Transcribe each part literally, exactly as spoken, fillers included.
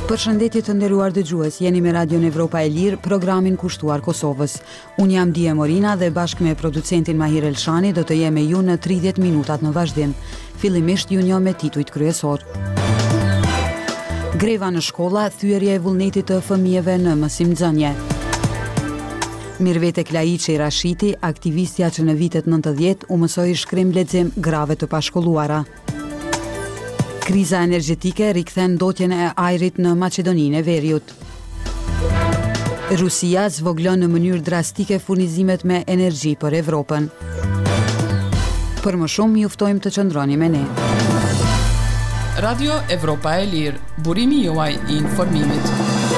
Përshëndetje të nderuar dëgjues, jeni me Radion Evropa e Lirë, programin kushtuar Kosovës. Unë jam Dije Morina dhe bashkë me producentin Mahir Elshani do të jem me ju në tridhjetë minutat në vazhdim. Fillimisht ju njoh me titujt kryesor. Greva në shkolla, thyerja e vullnetit të fëmijëve në mësimdhënie. Mirvete Klaiçi Rashiti, aktivistja që në vitet nëntëdhjetë u mësoi shkrim lexim grave të pashkolluara. Kriza energjetike rikthen ndotjen e ajrit në Maqedoninë e Veriut. Rusia zvoglon në mënyrë drastike furnizimet me energji për Evropën. Për më shumë ju ftojmë të qëndroni me ne. Radio Evropa e Lirë, burimi juaj i informimit.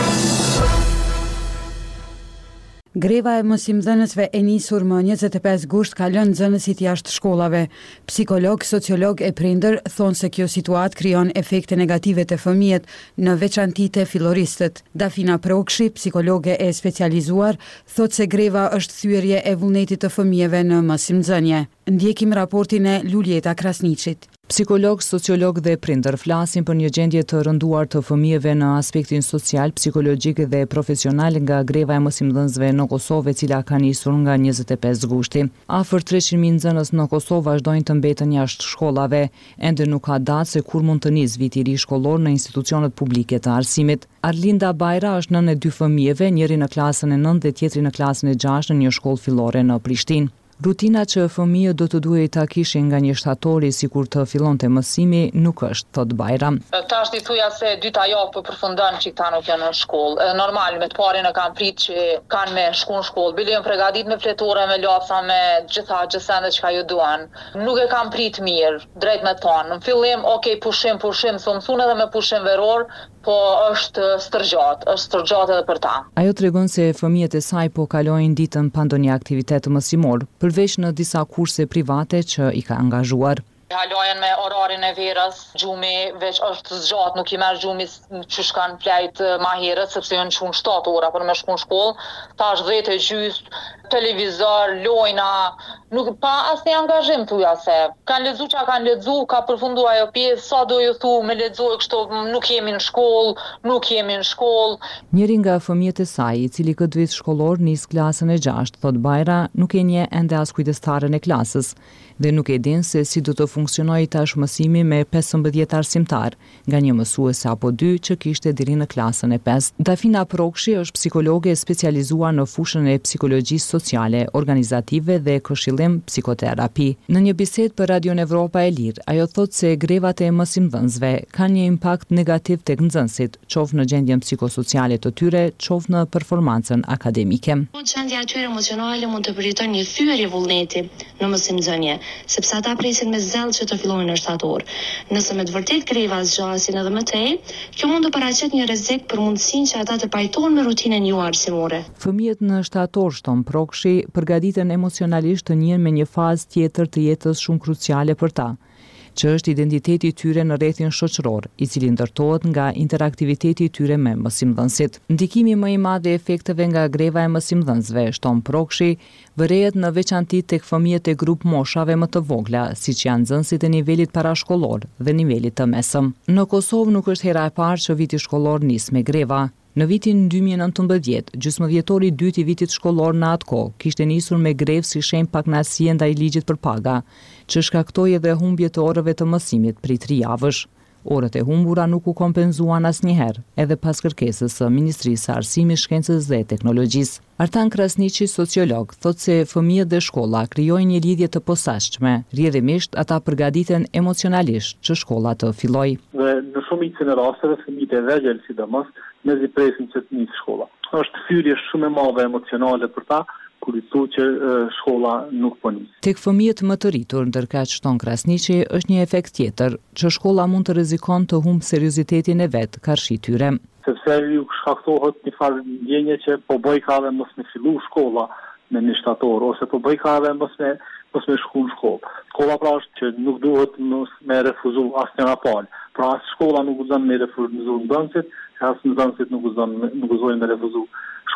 Greva e mësimdhënësve e nisur më njëzet e pesë gusht ka lënë nxënësit jashtë shkollave. Psikolog, sociolog e prindër thonë se kjo situatë krijon efekte negative te fëmijët, në veçanti te filloristët. Dafina Prokshi, psikologe e specializuar, thotë se greva është thyerje e vullnetit të fëmijëve në mësimdhënie. Ndjekim raportin e Luljeta Krasniqit. Psikolog, sociolog dhe prindër flasin për një gjendje të rënduar të fëmijëve në aspektin social, psikologjik dhe profesional nga greva e mësimdhënësve në Kosovë, e cila ka nisur nga njëzet e pesë gushti. Afër treqind mijë nxënës në Kosovë vazhdojnë të mbeten jashtë shkollave, ende nuk ka datë se kur mund të nisë viti i ri shkollor në institucionet publike të arsimit. Arlinda Bajra është nën e dy fëmijëve, njëri në klasën e nëntë dhe tjetri në klasën e gjashtë në një shkollë fillore në Prishtinë. Rutina që fëmijët do të duhej ta kishin nga një shtatori sikur të fillonte mësimi nuk është, thot Bajram. Tash di thuja se dyta javë po përfundon që këta nuk janë në shkollë. Normal me të parin e kanë prit që kanë me shku në shkollë. Bile janë përgatit me fletore, me lapsa, me gjitha gjësende që ka ju duan. Nuk e kanë prit mirë, drejt me tonë. Në fillim, okay, pushim, pushim, së mësun edhe me pushim veror, po është stërgjat, është stërgjat edhe për ta. Ajo tregon se fëmijët e saj po kalojnë ditën pa ndonjë aktivitet mësimor, përveç në disa kurse private që i ka angazhuar. Halojen me orarin e verës, gjumi veç është zgjat, nuk i merr gjumi që shkan plejt ma herët, sepse janë shkunë shtatë ora për me shku në shkollë, tash dhjetë e gjys, televizor, lojna, nuk pa asnjë angazhim thuja se. Kanë lexu çka kanë lexu, ka përfundu ajo pjesë, sa do ju thu me lexu kështu, nuk jemi në shkollë, nuk jemi në shkollë. Njëri nga fëmijët e saj, i cili këtë vit shkollor nis klasën e gjashtë, thot Bajra, nuk e njeh ende as kujdestaren e klasës dhe nuk e din se si do të funksionojë tash mësimi me pesëmbëdhjetë arsimtar, nga një mësuese apo dy që kishte deri në klasën e pestë. Dafina Prokshi është psikologe specializuar në fushën e psikologjisë sociale, organizative dhe këshillim psikoterapi. Në një bisedë për Radion Evropa e Lirë, ajo thotë se grevat e mësimdhënësve kanë një impakt negativ tek nxënësit, qoftë në gjendjen psikosociale të tyre, qoftë në performancën akademike. Gjendja e tyre emocionale mund të përjetojnë një thyerje vullneti në mësimdhënie, sepse ata presin me zell që të fillojnë në shtator. Nëse me të vërtet greva zgjasin edhe më tej, kjo mund të paraqet një rrezik për mundësinë që ata të pajtohen me rutinën juaj arsimore. Fëmijët në shtator, shton Prokshi, përgatiten emocionalisht të njihen me një fazë tjetër të jetës shumë kruciale për ta, që është identiteti i tyre në rrethin shoqëror, i cili ndërtohet nga interaktiviteti i tyre me mësimdhënësit. Ndikimi më i madh i efekteve nga greva e mësimdhënësve, shton Prokshi, vërehet në veçanti tek fëmijët e grup moshave më të vogla, siç janë nxënësit e nivelit parashkollor dhe nivelit të mesëm. Në Kosovë nuk është hera e parë që viti shkollor nis me greva. Në vitin dy mijë e nëntëmbëdhjetë, gjysmëdhjetori i dytë i vitit shkollor në atë kohë kishte nisur me grevë si shenjë pakënaqësie ndaj ligjit për paga, që shkaktoi edhe humbje të orëve të mësimit prej tri javësh. Orët e humbura nuk u kompenzuan asnjëherë, edhe pas kërkesës së Ministrisë së Arsimit, Shkencës dhe Teknologjisë. Artan Krasniqi, sociolog, thotë se fëmijët dhe shkolla krijojnë një lidhje të posaçme, rrjedhimisht ata përgatiten emocionalisht që shkolla të fillojë. Dhe në shumicën e rasteve fëmijët e vegjël sidomos mezi presin që të nisë shkolla. Është thyrje shumë e madhe emocionale për ta, kur i thu që shkolla nuk po nis. Tek fëmijët më të rritur, ndërkaq shton Krasniqi, është një efekt tjetër, që shkolla mund të rrezikon të humbë seriozitetin e vet karshi tyre. Sepse ju shkaktohet një farë ndjenje që po bëj ka dhe mos me fillu shkolla me një shtator, ose po bëj ka dhe mos me mos me shku në shkollë. Shkolla pra është që nuk duhet mos me refuzu asnjëra palë. Pra as shkolla nuk guzon me refuzu nxënësit, as nxënësit nuk guzon nuk guzojnë me refuzu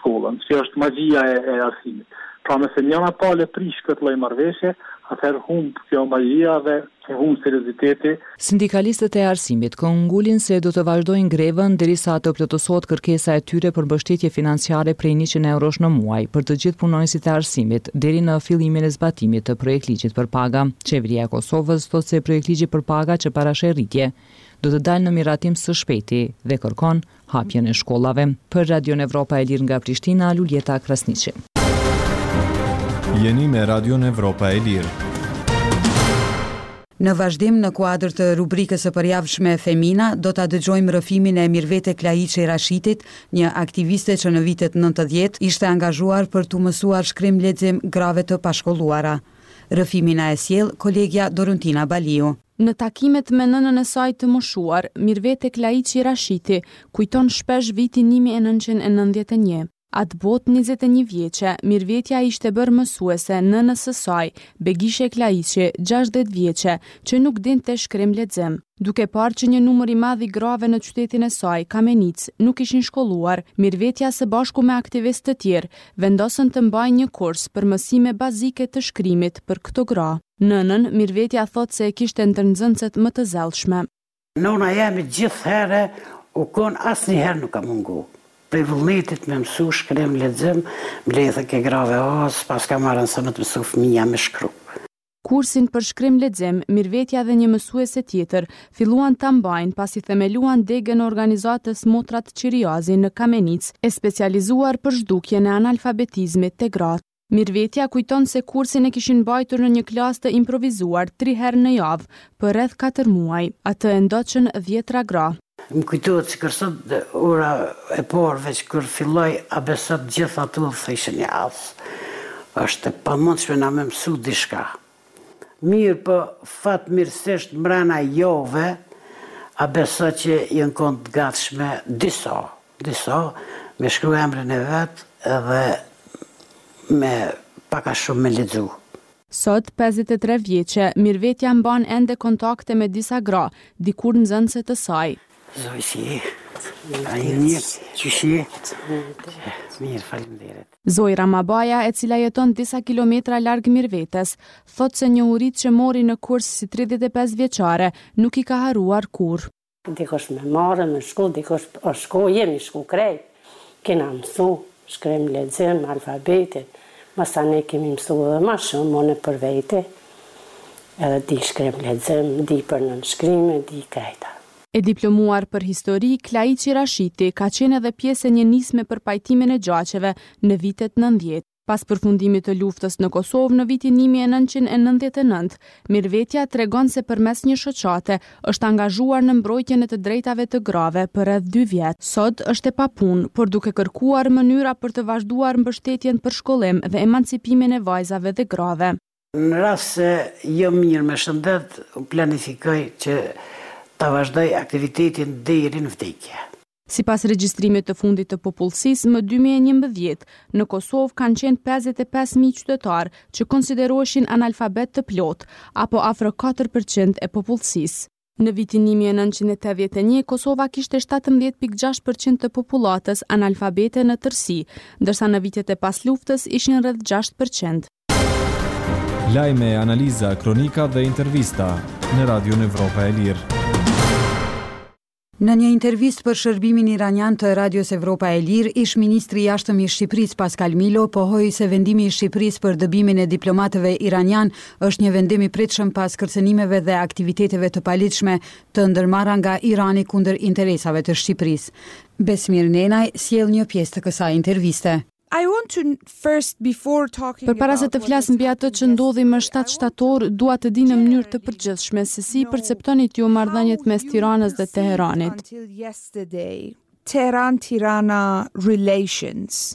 shkollën, që është magjia e, e arsimit. Pra nëse njëna palë prish këtë lloj marrëveshje, atëherë humb kjo magjia dhe humb serioziteti. Sindikalistët e arsimit këngulin se do të vazhdojnë grevën derisa të plotësohet kërkesa e tyre për mbështetje financiare prej njëqind eurosh në muaj për të gjithë punonësit e arsimit deri në fillimin e zbatimit të projektligjit për paga. Qeveria e Kosovës thotë se projektligji për paga që parashë rritje do të dalë në miratim së shpejti dhe kërkon hapjen e shkollave. Për Radion Evropa e Lirë nga Prishtina, Luljeta Krasniqi. Jeni me Radion Evropa e Lirë. Në vazhdim në kuadër të rubrikës së përjavshme Femina, do ta dëgjojmë rrëfimin e Mirvete Klaiçi Rashitit, një aktiviste që në vitet nëntëdhjetë ishte angazhuar për të mësuar shkrim lexim grave të pashkolluara. Rrëfimin e sjell kolegja Doruntina Baliu. Në takimet me nënën e saj të moshuar, Mirvete Klaiçi Rashiti kujton shpesh vitin një mijë e nëntëqind e nëntëdhjetë e një. Atë botë njëzet e një vjeqe, Mirvetja ishte bërë mësuese nënës së saj, Begishe Klaiçi, gjashtëdhjetë vjeqe, që nuk dinte shkrim lexim. Duke parë që një numër i madh i grave në qytetin e saj, Kamenic, nuk ishin shkolluar, Mirvetja së bashku me aktivistë të tjerë vendosën të mbajnë një kurs për mësime bazike të shkrimit për këto gra. Nënën, Mirvetja thotë se e kishte ndër nxënëset më të zellshme. Nona jemi gjithherë u kon asnjëherë nuk ka mungu. Prej vullnetit me mësu shkrim lexim, mbledhe ke grave as, pas ka marrën sa më të mësu fëmija me shkru. Kursin për shkrim lexim, Mirvetja dhe një mësuese tjetër filluan ta mbajnë pasi themeluan degën e organizatës Motrat Qiriazi në Kamenic, e specializuar për zhdukjen e analfabetizmit të gratë. Mirvetja kujton se kursin e kishin mbajtur në një klasë të improvizuar tri herë në javë për rreth katër muaj, atë e ndoqën dhjetra gra. Më kujtohet që kërsot ora e porë veç kër filloj abesot gjithë atu dhe thëshën një asë. është pa mund që na me mësu dishka. Mirë po fatë mirësisht mbrana jove, abesot që jënë kontë gatshme disa, disa, me shkru emrin e vetë edhe me paka shumë me lexu. Sot, pesëdhjetë e tre vjeqe, Mirvetja mban ende kontakte me disa gra, dikur nxënëse të saj. Zoj si je, a je mirë, që shi je? Mirë, faleminderit. Zoj Ramabaja, e cila jeton disa kilometra larg Mirvetes, thot se njohurit që mori në kurs si tridhjetë e pesë vjeçare nuk i ka haruar kur. Dikush me marrë, me shku, dikush o shku, jemi shku krejt. Kena mësu, shkrim lexim, alfabetin. Masa ne kemi mësu dhe ma shumë, mone për vete. Edhe di shkrim lexim, di për nënshkrime, di krejta. E diplomuar për histori, Klaiçi Rashiti ka qenë edhe pjesë e një nisme për pajtimin e gjaqeve në vitet nëntëdhjetë. Pas përfundimit të luftës në Kosovë në vitin një mijë e nëntëqind e nëntëdhjetë e nëntë, Mirvetja tregon se përmes një shoqate është angazhuar në mbrojtjen e të drejtave të grave për rreth dy vjet. Sot është e papunë, por duke kërkuar mënyra për të vazhduar mbështetjen për shkollim dhe emancipimin e vajzave dhe grave. Në rast se jo mirë me shëndet, planifikoj që ta vazhdoj aktivitetin deri në vdekje. Sipas regjistrimit të fundit të popullsisë më dy mijë e njëmbëdhjetë, në Kosovë kanë qenë pesëdhjetë e pesë mijë qytetarë që konsideroheshin analfabet të plot, apo afro katër përqind e popullsisë. Në vitin një mijë e nëntëqind e tetëdhjetë e një, Kosova kishte shtatëmbëdhjetë pikë gjashtë përqind të popullatës analfabete në tërësi, ndërsa në vitet e pas luftës ishin rreth gjashtë përqind. Lajme, analiza, kronika dhe intervista në Radion Evropa e Lirë. Në një intervistë për shërbimin iranian të Radios Evropa e Lirë, ish ministri i jashtëm i Shqipërisë Pascal Milo pohoi se vendimi i Shqipërisë për dëbimin e diplomatëve iranian është një vendim i pritshëm pas kërcënimeve dhe aktiviteteve të paligjshme të ndërmarra nga Irani kundër interesave të Shqipërisë. Besmir Nenaj sjell një pjesë të kësaj interviste. I want to first before talking Për para se të flas mbi atë që ndodhi më shtatë shtator, dua të di në mënyrë të përgjithshme se si perceptonit ju marrëdhëniet mes Tiranës dhe Teheranit. Until yesterday, Tehran-Tirana relations.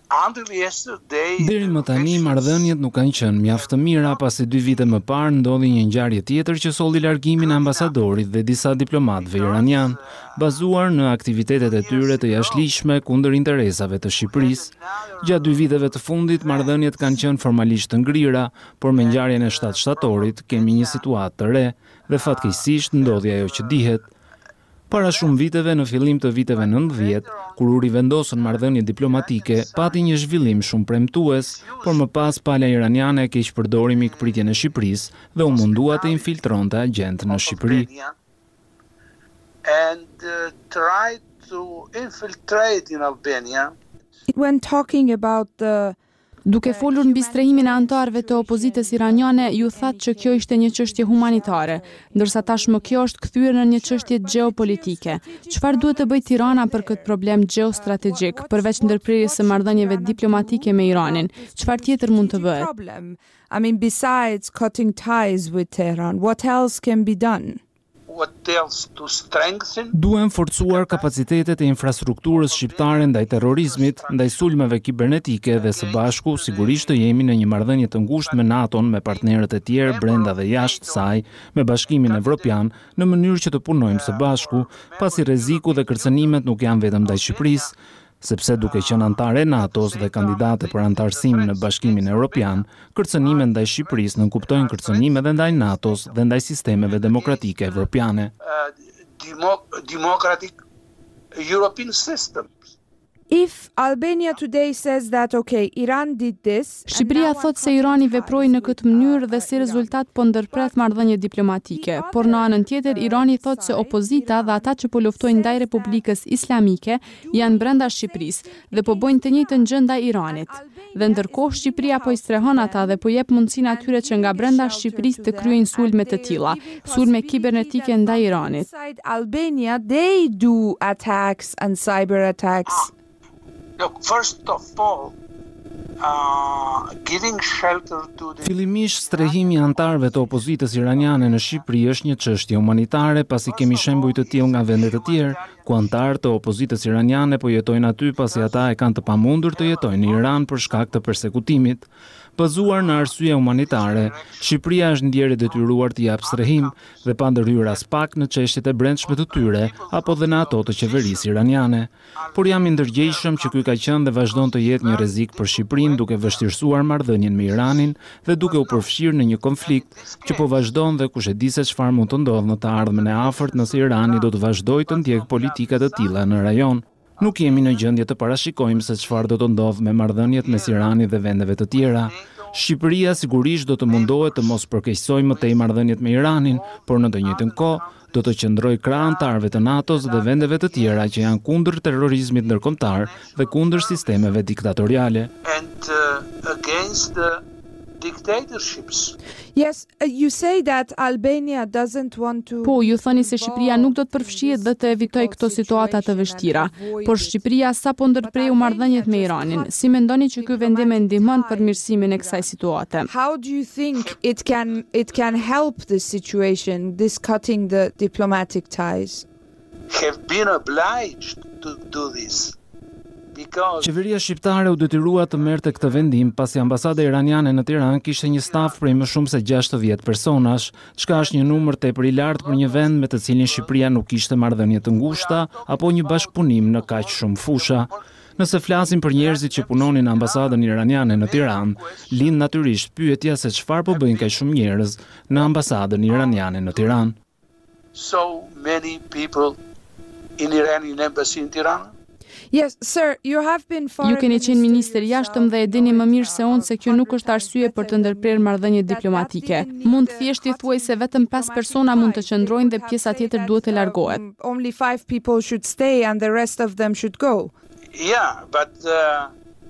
Deri më tani marrëdhëniet nuk kanë qenë mjaft të mira pasi dy vite më parë ndodhi një ngjarje tjetër që solli largimin e ambasadorit dhe disa diplomatëve iranian, bazuar në aktivitetet e tyre të jashtëligjshme kundër interesave të Shqipërisë. Gjatë dy viteve të fundit marrëdhëniet kanë qenë formalisht të ngrira, por me ngjarjen e shtatë shtatorit kemi një situatë të re dhe fatkeqësisht ndodhi ajo që dihet. Para shumë viteve, në fillim të viteve nëntëdhjetë, kur u rivendosën marrëdhënie diplomatike, pati një zhvillim shumë premtues, por më pas pala iraniane e keq përdori mikpritjen e Shqipërisë dhe u mundua të infiltronte agent në Shqipëri. And uh, tried to infiltrate in Albania. When talking about the Duke folur mbi strehimin e anëtarëve të opozitës iraniane, ju thatë që kjo ishte një çështje humanitare, ndërsa tashmë kjo është kthyer në një çështje gjeopolitike. Çfarë duhet të bëjë Tirana për këtë problem gjeostrategjik, përveç ndërprerjes së marrëdhënieve diplomatike me Iranin? Çfarë tjetër mund të bëhet? I mean, besides cutting ties with Tehran, what else can be done? What else to strengthen? Duhen forcuar kapacitetet e infrastrukturës shqiptare ndaj terrorizmit, ndaj sulmeve kibernetike dhe së bashku sigurisht të jemi në një marrëdhënie të ngushtë me NATO-n, me partnerët e tjerë brenda dhe jashtë saj, me Bashkimin Evropian, në mënyrë që të punojmë së bashku, pasi rreziku dhe kërcënimet nuk janë vetëm ndaj Shqipërisë, sepse duke qenë antare e NATO-s dhe kandidate për antarësim në Bashkimin Evropian, kërcënimet ndaj Shqipërisë nënkuptojnë kërcënime edhe ndaj NATO-s dhe ndaj sistemeve demokratike evropiane. Uh, demo democratic European systems. If Albania today says that okay, Iran did this, Shqipëria thot se Irani veproi në këtë mënyrë dhe si rezultat po ndërpret marrëdhënie diplomatike, por në anën tjetër Irani thot se opozita dhe ata që po luftojnë ndaj Republikës Islamike janë brenda Shqipërisë dhe po bëjnë të njëjtën gjë ndaj Iranit. Dhe ndërkohë Shqipëria po i strehon ata dhe po jep mundësinë atyre që nga brenda Shqipërisë të kryejnë sulme të tilla, sulme kibernetike ndaj Iranit. Inside Albania, they do attacks and cyber attacks. Look, first of all, uh, giving shelter to the... Fillimisht, strehimi i antarëve të opozitës iraniane në Shqipëri është një çështje humanitare, pasi kemi shembuj të tillë nga vende të tjerë, ku antarë të opozitës iraniane po jetojnë aty pasi ata e kanë të pamundur të jetojnë në Iran për shkak të persekutimit. Bazuar në arsye humanitare, Shqipëria është ndjerë detyruar të japë strehim dhe pa ndërhyrë as pak në çështjet e brendshme të tyre apo dhe në ato të qeverisë iraniane. Por jam i ndërgjegjshëm që ky ka qenë dhe vazhdon të jetë një rrezik për Shqipërinë duke vështirësuar marrëdhënien me Iranin dhe duke u përfshirë në një konflikt që po vazhdon dhe kush e di se çfarë mund të ndodhë në të ardhmen e afërt nëse Irani do të vazhdojë të ndjekë politika të tilla në rajon. Nuk jemi në gjendje të parashikojmë se çfarë do të ndodhë me marrëdhëniet mes Iranit dhe vendeve të tjera. Shqipëria sigurisht do të mundohet të mos përkeqësojë më tej marrëdhëniet me Iranin, por në të njëjtën kohë do të qëndrojë krah antarëve të NATO-s dhe vendeve të tjera që janë kundër terrorizmit ndërkombëtar dhe kundër sistemeve diktatoriale. And uh, against the dictatorships. Yes, uh, you say that Albania doesn't want to... Po, ju thoni se Shqipëria nuk do të përfshihet dhe të evitojë këto situata të vështira, por Shqipëria sapo ndërpreu marrëdhëniet me Iranin. Si mendoni që ky vendim e ndihmon përmirësimin e kësaj situate? How do you think it can it can help this situation, this cutting the diplomatic ties? Have been obliged to do this. Qeveria shqiptare u detyrua të merrte këtë vendim pasi ambasada iraniane në Tiranë kishte një staf prej më shumë se gjashtëdhjetë personash, çka është një numër tepër i lartë për një vend me të cilin Shqipëria nuk kishte marrëdhënie të ngushta apo një bashkëpunim në kaq shumë fusha. Nëse flasim për njerëzit që punonin në ambasadën iraniane në Tiranë, lind natyrisht pyetja se çfarë po bëjnë kaq shumë njerëz në ambasadën iraniane në Tiranë. So many people in Iranian embassy in Tirana. Yes, sir, you have been Ju keni qenë ministër jashtëm dhe e dini më mirë se unë se kjo nuk është arsye për të ndërprerë marrëdhënie diplomatike. Mund thjesht i thuaj se vetëm pesë persona mund të qëndrojnë dhe pjesa tjetër duhet të largohet. Only five people should stay and the rest of them should go. Yeah, but uh,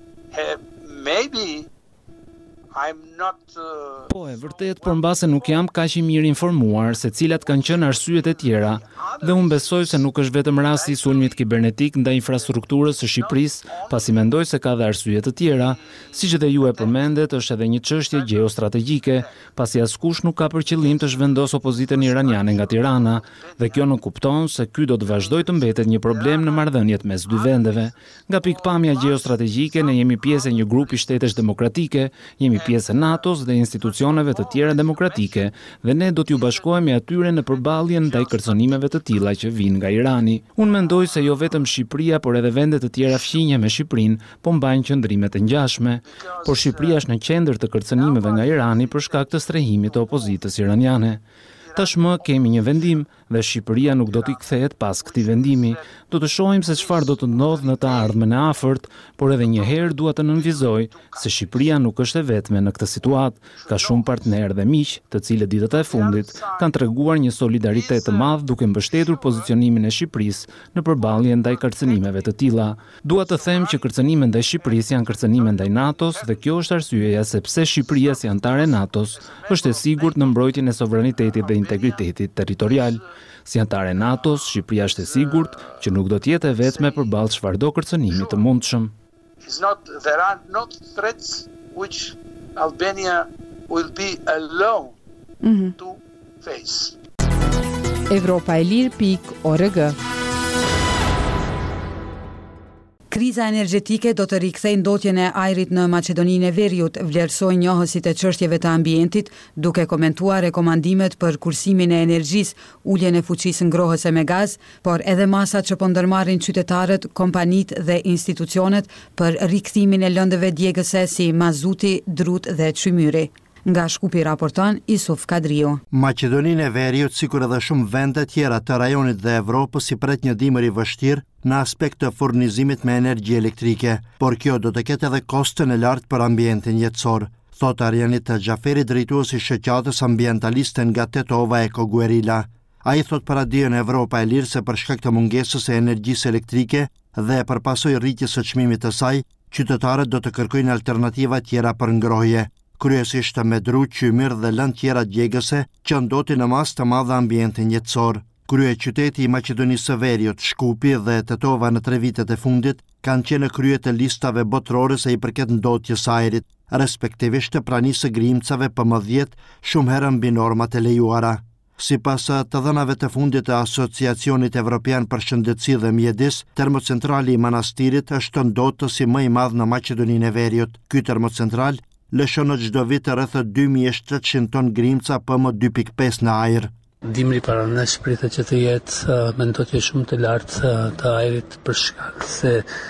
maybe I'm not uh... Po, e vërtet, por mbase nuk jam kaq i mirë informuar se cilat kanë qenë arsyet e tjera. Dhe unë besoj se nuk është vetëm rasti i sulmit kibernetik ndaj infrastrukturës së Shqipërisë, pasi mendoj se ka dhe arsye të tjera, siç edhe ju e përmendet, është edhe një çështje gjeostrategjike, pasi askush nuk ka për qëllim të zhvendosë opozitën iraniane nga Tirana, dhe kjo nuk kupton se ky do të vazhdojë të mbetet një problem në marrëdhëniet mes dy vendeve. Nga pikpamja gjeostrategjike, ne jemi pjesë e një grupi shtetesh demokratike, jemi pjesë e NATO-s dhe institucioneve të tjera demokratike, dhe ne do t'ju bashkohemi atyre në përballjen ndaj kërcënimeve të tilla që vijnë nga Irani. Unë mendoj se jo vetëm Shqipëria, por edhe vende të tjera fqinje me Shqipërinë po mbajnë qëndrime të ngjashme, por Shqipëria është në qendër të kërcënimeve nga Irani për shkak të strehimit të opozitës iraniane. Tashmë kemi një vendim dhe Shqipëria nuk do t'i kthehet pas këtij vendimi. Do të shohim se çfarë do të ndodhë në të ardhmen e afërt, por edhe një herë dua të nënvizoj se Shqipëria nuk është e vetme në këtë situatë. Ka shumë partnerë dhe miq, të cilët ditët e fundit kanë treguar një solidaritet të madh duke mbështetur pozicionimin e Shqipërisë në përballje ndaj kërcënimeve të tilla. Dua të them që kërcënimet ndaj Shqipërisë janë kërcënime ndaj NATO-s dhe kjo është arsyeja se pse Shqipëria si anëtare e NATO-s është e sigurt në mbrojtjen e sovranitetit dhe integritetit territorial. Si anëtare e NATO-s, Shqipëria është e sigurt që nuk do të jetë e vetme përballë çfarëdo kërcënimi të mundshëm. It's not, there are not threats which Albania will be alone mm-hmm. to face. Evropa e Lirë pikë org. Kriza energjetike do të rikthejë ndotjen e ajrit në Maqedoninë e Veriut, vlerësoi njohësit e çështjeve të ambientit, duke komentuar rekomandimet për kursimin e energjisë, uljen e fuqisë ngrohëse me gaz, por edhe masat që po ndërmarrin qytetarët, kompanitë dhe institucionet për rikthimin e lëndëve djegëse si mazuti, drut dhe çmyri. Nga Shkupi raporton Isuf Kadriu. Maqedoninë e Veriut, sikur edhe shumë vende tjera të rajonit dhe Evropës, i pret një dimër i vështirë në aspekt të furnizimit me energji elektrike, por kjo do të ketë edhe kostën e lartë për ambientin jetësor, thot Arjanita Xhaferi, drejtuesi i shoqatës ambientaliste nga Tetova Eko Guerilla. Ai thot para diën Evropa e Lirë se për shkak të mungesës së energjisë elektrike dhe për pasojë rritjes së çmimit të saj, qytetarët do të kërkojnë alternativa tjera për ngrohje, kryesisht me dru, qymir dhe lëndë tjera djegëse që ndotin në mas të madhe ambientin jetësor. Krye qyteti i Maqedonisë së Veriut, Shkupi dhe Tetova në tre vitet e fundit kanë qenë krye të listave botërore se i përket ndotjes ajrit, respektivisht të pranisë së grimcave P M dhjetë, shumë herë mbi normat e lejuara. Sipas të dhënave të fundit të Asociacionit Evropian për Shëndetësi dhe Mjedis, termocentrali i Manastirit është ndotësi më i madh në Maqedoninë e Veriut. Ky termocentral lëshon në çdo vit rreth dy mijë e shtatëqind ton grimca P M dy pikë pesë në ajër. Dimri para nesh pritet që të jetë uh, me ndotje shumë të lartë uh, të ajrit për shkak se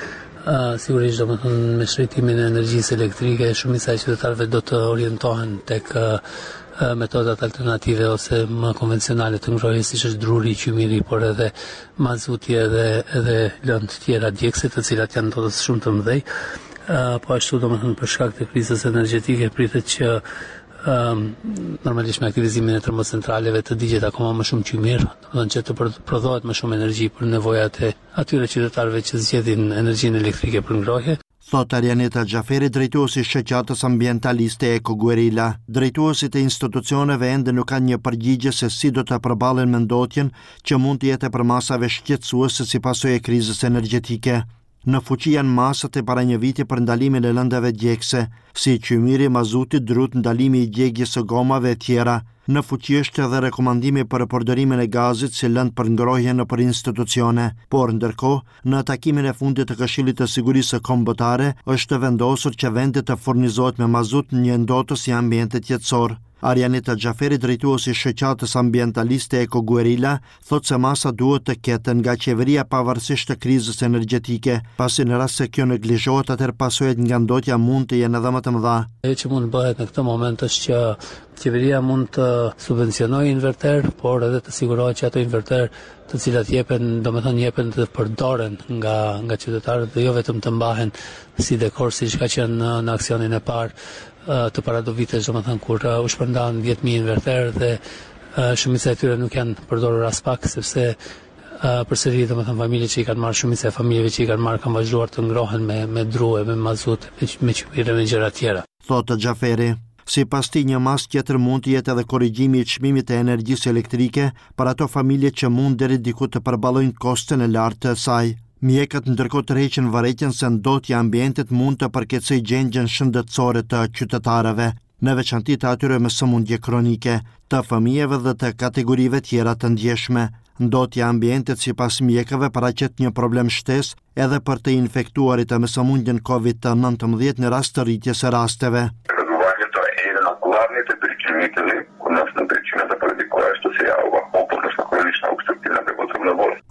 uh, sigurisht do të thonë me shërbimin e energjisë elektrike shumica e qytetarëve do të orientohen tek uh, uh, metodat alternative ose më konvencionale të ngrohjes, siç është druri, qymiri, por edhe mazuti edhe edhe lëndë tjera djegëse, të cilat janë ndotës shumë të mëdhej. Uh, po ashtu do të thonë për shkak të krizës energjetike pritet që Um, normalisht me aktivizimin e termocentraleve të digjet akoma më shumë qymir, do të thonë që të prodhohet më shumë energji për nevojat e atyre qytetarëve që zgjedhin energjinë elektrike për ngrohje. Thot Arjanita Xhaferi, drejtuesi i shoqatës ambientaliste Eko Guerilla. Drejtuesit e institucioneve ende nuk kanë një përgjigje se si do të përballen me ndotjen që mund të jetë për masave shqetësuese si pasojë e krizës energjetike. Në fuqi janë masat e para një viti për ndalimin e lëndave djegëse, si qymiri, mazuti, drut, ndalimi i djegjes së gomave e tjera. Në fuqi është edhe rekomandimi për përdorimin e gazit si lëndë për ngrohje në për institucione, por ndërkohë, në takimin e fundit të Këshillit të Sigurisë Kombëtare, është vendosur që vendi të furnizohet me mazut një ndotës i ambientit jetësor. Arjanita Xhaferi, drejtuesi i shoqatës ambientaliste Eko Guerilla, thot se masa duhet të ketë nga qeveria pavarësisht të krizës energjetike, pasi në rast se kjo neglizhohet, atëherë pasojat nga ndotja mund të jenë edhe më të mëdha. Ajo që mund të bëhet në këtë moment është që qeveria mund të subvencionojë inverter, por edhe të sigurohet që ato inverter të cilat jepen, domethënë jepen të përdoren nga nga qytetarët dhe jo vetëm të mbahen si dekor siç ka qenë në, në aksionin e parë të para do vitesh, domethënë kur uh, u shpërndan dhjetë mijë inverter dhe uh, shumica e tyre nuk janë përdorur as pak, sepse uh, përsëri domethënë familjet që i kanë marrë, shumica e familjeve që i kanë marrë kanë vazhduar të ngrohen me me drue, me mazut, me, me qymire, me gjëra tjera. Thotë Xhaferi. Sipas tij, një mas tjetër mund të jetë edhe korrigjimi i çmimit të energjisë elektrike për ato familje që mund deri diku të përballojnë kostin e lartë të saj. Mjekët ndërkohë tërheqin vërejtjen se ndotja e ambientit mund të përkeçojë gjendjen shëndetësore të qytetarëve, në veçanti të atyre me sëmundje kronike, të fëmijëve dhe të kategorive tjera të ndjeshme. Ndotja e ambientit sipas mjekëve paraqet një problem shtesë edhe për të infektuarit me sëmundjen COVID nëntëmbëdhjetë në rast të rritjes së rasteve.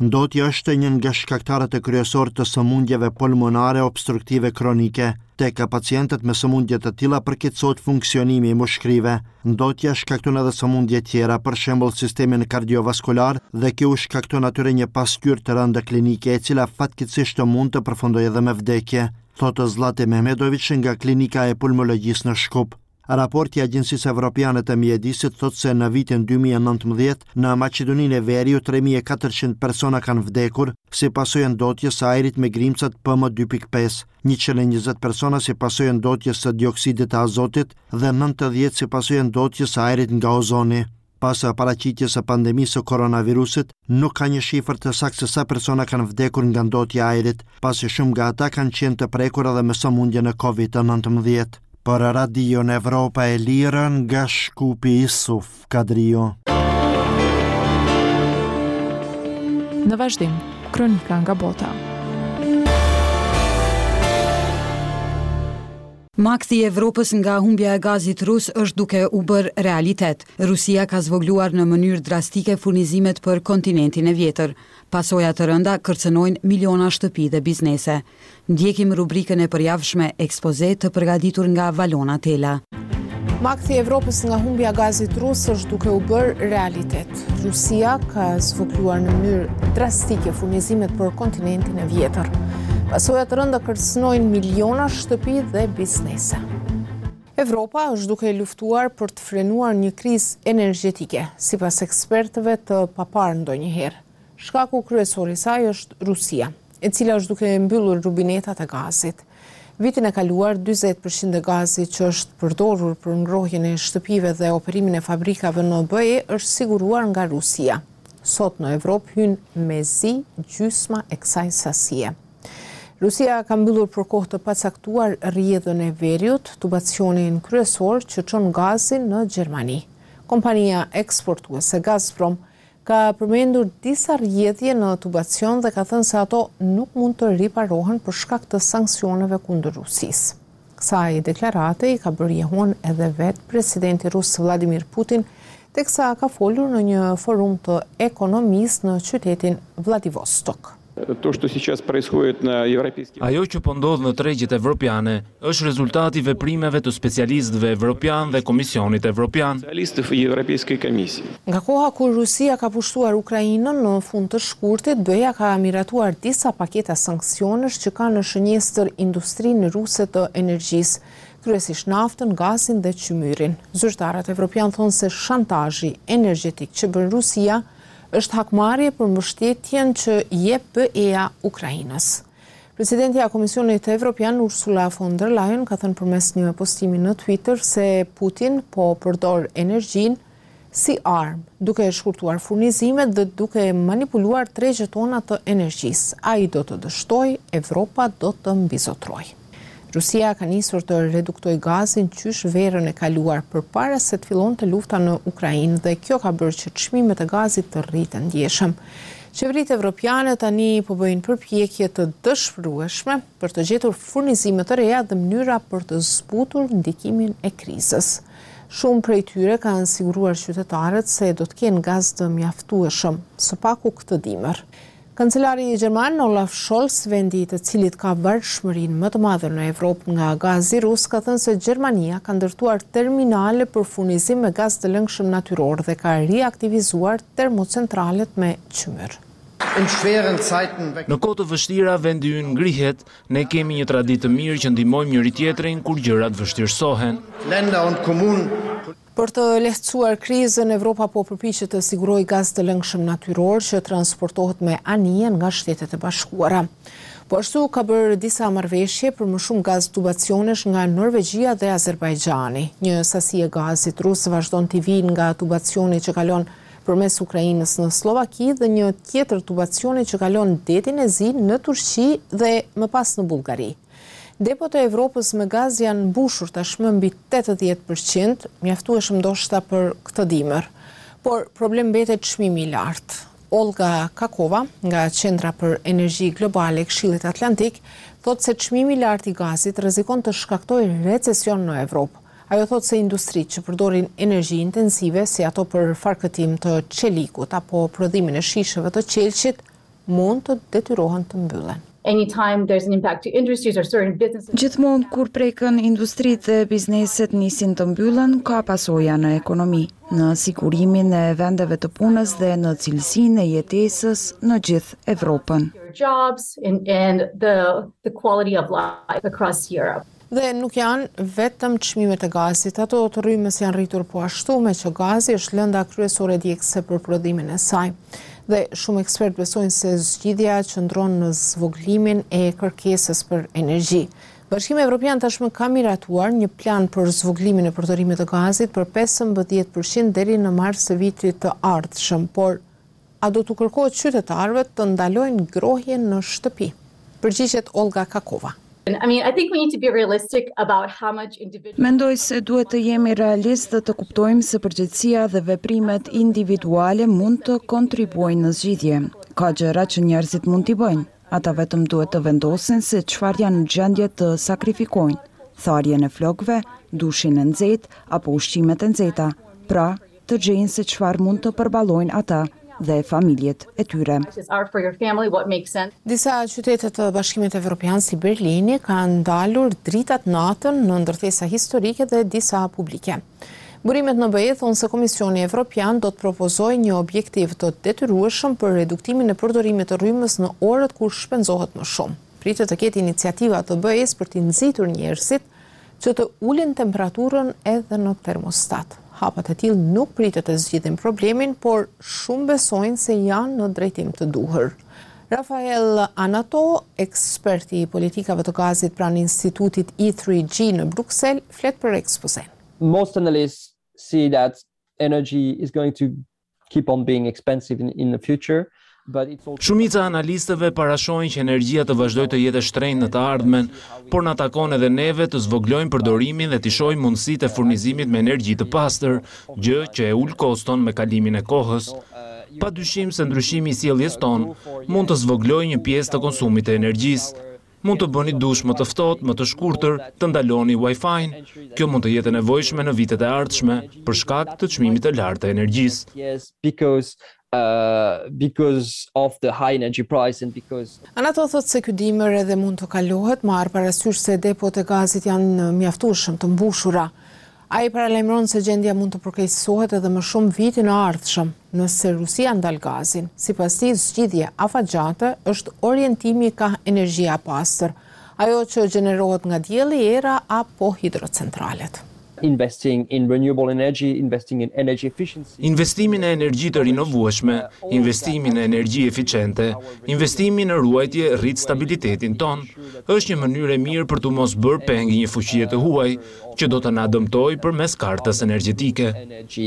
Ndotja është një nga shkaktarët e kryesorë të sëmundjeve pulmonare obstruktive kronike. Tek pacientët me sëmundje të tilla përkeqësohet funksionimi i mushkërive. Ndotja shkakton edhe sëmundje tjera, për shembull sistemin kardiovaskular, dhe kjo shkakton atyre një pasqyrë të rëndë klinike, e cila fatkeqësisht mund të përfundojë edhe me vdekje, thotë Zlati Mehmedović nga klinika e pulmologjisë në Shkup. Raporti i Agjencisë Evropiane të Mjedisit thotë se në vitin dy mijë e nëntëmbëdhjetë në Maqedoninë e Veriut tre mijë e katërqind persona kanë vdekur si pasojë ndotjes së ajrit me grimcat P M dy pikë pesë, njëqind e njëzet persona si pasojë ndotjes së dioksidit të azotit dhe nëntëdhjetë si pasojë ndotjes së ajrit nga ozoni. Pas paraqitjes së pandemisë së koronavirusit, nuk ka një shifër të saktë se sa persona kanë vdekur nga ndotja e ajrit, pasi shumë nga ata kanë qenë të prekur edhe me sëmundje në kovid nëntëmbëdhjetë. Për Radion Evropa e Lirë nga Shkupi Isuf Kadrio. Në vazhdim, kronika nga bota. Makthi i Evropës nga humbja e gazit rus është duke u bërë realitet. Rusia ka zvogluar në mënyrë drastike furnizimet për kontinentin e vjetër. Pasoja të rënda kërcënojnë miliona shtëpi dhe biznese. Ndjekim rubrikën e përjavshme ekspoze të përgatitur nga Valona Tela. Makthi i Evropës nga humbja e gazit rus është duke u bërë realitet. Rusia ka zvogluar në mënyrë drastike furnizimet për kontinentin e vjetër. Pasojat të rënda kërcënojnë miliona shtëpi dhe biznese. Evropa është duke luftuar për të frenuar një krizë energjetike, sipas ekspertëve të paparë ndonjëherë. Shkaku kryesor i saj është Rusia, e cila është duke mbyllur rubinetat e gazit. Vitin e kaluar, dyzet përqind e gazit që është përdorur për ngrohjen e shtëpive dhe operimin e fabrikave në B E është siguruar nga Rusia. Sot në Evropë hyn mezi gjysma e kësaj sasie. Rusia ka mbyllur për kohë të pacaktuar rrjedhën e Veriut, tubacionin kryesor që çon gazin në Gjermani. Kompania eksportuese Gazprom ka përmendur disa rrjedhje në tubacion dhe ka thënë se ato nuk mund të riparohen për shkak të sanksioneve kundër Rusisë. Kësaj deklarate i ka bërë jehon edhe vetë presidenti rus Vladimir Putin, teksa ka folur në një forum të ekonomisë në qytetin Vladivostok. Ajo që po ndodh në tregjet evropiane është rezultati i veprimeve të specialistëve evropian dhe Komisionit Evropian. Nga koha kur Rusia ka pushtuar Ukrainën në fund të shkurtit, B E-ja ka miratuar disa paketa sanksionesh që kanë në shënjestër industrinë ruse të energjisë, kryesisht naftën, gazin dhe qymyrin. Zyrtarët evropian thonë se shantazhi energjetik që bën Rusia është hakmarrje për mbështetjen që jep B E-ja Ukrainës. Presidentja e Komisionit Evropian Ursula von der Leyen ka thënë përmes një postimi në Twitter se Putin po përdor energjinë si armë, duke shkurtuar furnizimet dhe duke manipuluar tregjet tona të energjisë. Ai do të dështojë, Evropa do të mbizotrojë. Rusia ka nisur të reduktoj gazin qysh verën e kaluar përpara se të fillonte lufta në Ukrainë dhe kjo ka bërë që çmimet e gazit të rriten ndjeshëm. Qeveritë evropiane tani po bëjnë përpjekje të dëshpërueshme për të gjetur furnizime të reja dhe mënyra për të zbutur ndikimin e krizës. Shumë prej tyre kanë siguruar qytetarët se do të kenë gaz të mjaftueshëm, së paku këtë dimër. Kancelari i Gjerman Olaf Scholz, vendi i të cilit ka varëshmërinë më të madhe në Evropë nga gazi rus, ka thënë se Gjermania ka ndërtuar terminale për furnizim me gaz të lëngshëm natyror dhe ka riaktivizuar termocentralet me qymyr. Në kohë të vështira vendi ynë ngrihet, ne kemi një traditë të mirë që ndihmojmë njëri tjetrin kur gjërat vështirësohen. Për të lehtësuar krizën, Evropa po përpiqet të sigurojë gaz të lëngshëm natyror që transportohet me anije nga Shtetet e Bashkuara. Po ashtu ka bërë disa marrëveshje për më shumë gaz tubacionesh nga Norvegjia dhe Azerbajxhani. Një sasi e gazit rus vazhdon të vijë nga tubacioni që kalon përmes Ukrainës në Slovaki dhe një tjetër tubacioni që kalon detin e Zi në Turqi dhe më pas në Bullgari. Depot e Evropës me gaz janë mbushur tashmë mbi tetëdhjetë përqind, mjaftueshëm ndoshta për këtë dimër. Por problem mbetet çmimi i lartë. Olga Kakova, nga Qendra për Energji Globale e Këshillit Atlantik, thotë se çmimi i lartë i gazit rrezikon të shkaktojë recesion në Evropë. Ajo thotë se industritë që përdorin energji intensive, si ato për farkëtim të çelikut apo prodhimin e shisheve të qelçit, mund të detyrohen të mbyllen. Anytime there's an impact to industries or certain businesses. Gjithmonë kur prekën industritë dhe bizneset nisin të mbyllen, ka pasoja në ekonomi, në sigurimin e vendeve të punës dhe në cilësinë e jetesës në gjithë Evropën. Jobs and, and the, the quality of life across Europe. Dhe nuk janë vetëm çmimet e gazit, ato të rrymës janë rritur po ashtu me që gazi është lënda kryesore djegëse për prodhimin e saj. Dhe shumë ekspertë besojnë se zgjidhja qëndron në zvoglimin e kërkesës për energji. Bashkimi Evropian tashmë ka miratuar një plan për zvoglimin e përdorimit të gazit për pesëmbëdhjetë përqind deri në mars të vitit të ardhshëm, por a do të kërkohet qytetarëve të ndalojnë grohjen në shtëpi? Përgjigjet Olga Kakova. I mean, I think we need to be realistic about how much individual... Mendoj se duhet të jemi realist dhe të kuptojmë se përgjegjësia dhe veprimet individuale mund të kontribuojnë në zgjidhje. Ka gjëra që njerëzit mund t'i bëjnë. Ata vetëm duhet të vendosin se çfarë janë në gjendje të sakrifikojnë. Tharjen e flokëve, dushin e nxehtë apo ushqimet e nxehta. Pra, të gjejnë se çfarë mund të përballojnë ata dhe familjet e tyre. Disa qytete të Bashkimit Evropian si Berlini kanë ndalur dritat natën në ndërtesa historike dhe disa publike. Burimet në B E thonë se Komisioni Evropian do të propozojë një objektiv të detyrueshëm për reduktimin e përdorimit të rrymës në orët kur shpenzohet më shumë. Pritet të ketë iniciativa të B E-s për t'i nxitur njerëzit që të ulin temperaturën edhe në termostat. Hapat e tillë nuk pritet të zgjidhin problemin, por shumë besojnë se janë në drejtim të duhur. Rafael Anato, eksperti i politikave të gazit pranë Institutit E tre G në Bruksel, flet për ekspozen. Most analysts see that energy is going to keep on being expensive in, in the future. Shumica e analistëve parashojnë që energjia të vazhdojë të jetë e shtrenjtë në të ardhmen, por na takon edhe neve të zvoglojmë përdorimin dhe të shohim mundësitë e furnizimit me energji të pastër, gjë që e ul koston me kalimin e kohës. Padyshim se ndryshimi i sjelljes tonë mund të zvoglojë një pjesë të konsumit të energjisë. Mund të bëni dush më të ftohtë, më të shkurtër, të ndaloni Wi-Fi-n. Kjo mund të jetë e nevojshme në vitet e ardhshme për shkak të çmimit të lartë të energjisë. Yes, because Uh, because of the high energy price and because Anato thotë se ky dimër edhe mund të kalohet, marr parasysh se depot e gazit janë mjaftueshëm të mbushura. Ai paralajmëron se gjendja mund të përkeqësohet edhe më shumë vite në ardhshëm, nëse Rusia ndal gazin. Sipas tij, zgjidhja afatgjate është orientimi ka energjia pastër, ajo që gjenerohet nga dielli, era apo hidrocentralet. Investing in renewable energy, investing in energy efficiency. Investimin e energji të rinovueshme, investimin e energji eficiente, investimin në ruajtje rrit stabilitetin ton, është një mënyrë e mirë për të mos bërë peng një fuqie të huaj që do të na dëmtojë përmes kartës energjetike. Energy,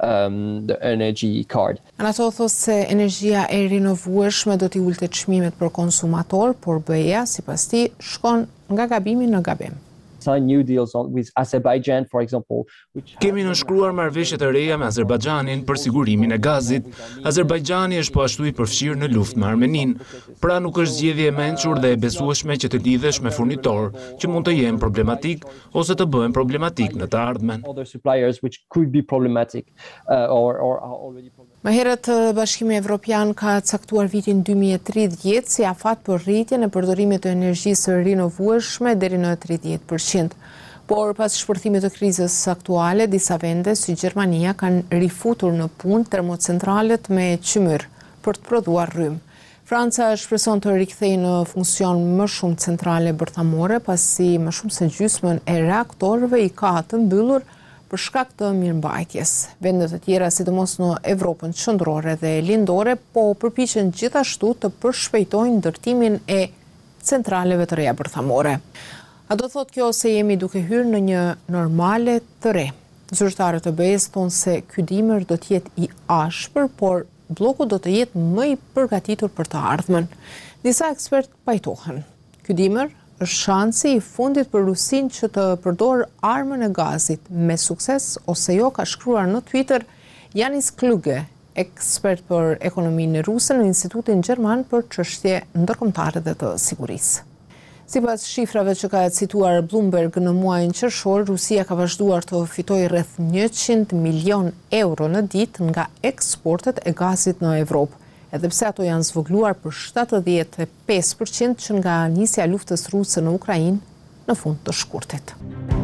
um, the energy card. Anato thotë se energjia e rinovueshme do t'i ulte çmimet për konsumator, por B E-ja sipas tij shkon nga gabimi në gabim. Sign new deals on, with Azerbaijan, for example. Which Kemi nënshkruar marrëveshje të reja me Azerbajxhanin për sigurimin e gazit. Azerbajxhani është po ashtu i përfshirë në luftë me Armenin, pra nuk është zgjedhje e mençur dhe e besueshme që të lidhesh me furnitor që mund të jenë problematik ose të bëhen problematik në të ardhmen. Other suppliers which could be problematic uh, or, or are already problematic. Më herët Bashkimi Evropian ka caktuar vitin dy mijë e tridhjetë si afat për rritjen e përdorimit të energjisë rinovueshme deri në tridhjetë përqind. Por pas shpërthimit të krizës aktuale, disa vende si Gjermania kanë rifutur në punë termocentralet me qymyr për të prodhuar rrymë. Franca shpreson të rikthejë në funksion më shumë centrale bërthamore, pasi më shumë se gjysmën e reaktorëve i ka të mbyllur për shkak të mirëmbajtjes. Vende të tjera, sidomos në Evropën qendrore dhe lindore, po përpiqen gjithashtu të përshpejtojnë ndërtimin e centraleve të reja bërthamore. A do thot kjo se jemi duke hyrë në një normale të re? Zyrtarët e B E-s thonë se ky dimër do të jetë i ashpër, por bloku do të jetë më i përgatitur për të ardhmen. Disa ekspertë pajtohen. Ky dimër është shansi i fundit për Rusinë që të përdorë armën e gazit me sukses ose jo, ka shkruar në Twitter Janis Kluge, ekspert për ekonominë ruse në Institutin Gjerman për çështje ndërkombëtare dhe të sigurisë. Sipas shifrave që ka cituar Bloomberg në muajin qershor, Rusia ka vazhduar të fitojë rreth njëqind milion euro në ditë nga eksportet e gazit në Evropë. edhe pse ato janë zvogluar për shtatëdhjetë e pesë përqind që nga nisja e luftës ruse në Ukrainë në fund të shkurtit.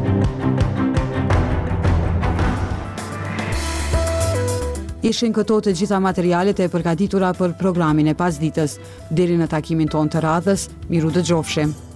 Ishin këto të gjitha materialet e përgatitura për programin e pasditës. Deri në takimin ton të radhës, miru dëgjofshim.